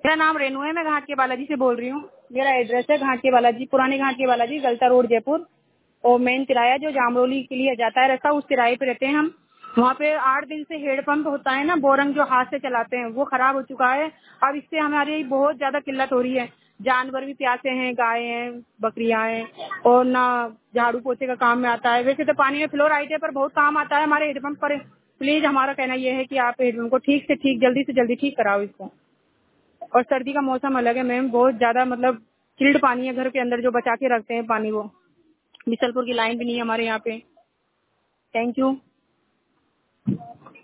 मेरा नाम रेनू है, मैं घाट के बालाजी से बोल रही हूँ। मेरा एड्रेस है घाट के बालाजी, पुराने घाट के बालाजी, गलता रोड, जयपुर। और मेन तिराया जो जामरोली के लिए जाता है रास्ता, उस तिराहे पे रहते हैं हम। वहाँ पे 8 दिन से हेड पंप होता है ना, बोरंग जो हाथ से चलाते हैं, वो खराब हो चुका है। अब इससे हमारी बहुत ज्यादा किल्लत हो रही है। जानवर भी प्यासे हैं, गाय हैं, बकरियां हैं, और ना झाड़ू पोछे का काम में आता है। वैसे तो पानी में फ्लोराइड है, पर बहुत काम आता है हमारे हेडपंप पर। प्लीज हमारा कहना यह है कि आप हेडपंप को ठीक से ठीक, जल्दी से जल्दी ठीक कराओ इसको। और सर्दी का मौसम अलग है मैम, बहुत ज्यादा मतलब चिल्ड पानी है घर के अंदर जो बचा के रखते हैं पानी, वो बिसलपुर की लाइन भी नहीं है हमारे यहाँ पे। Thank you.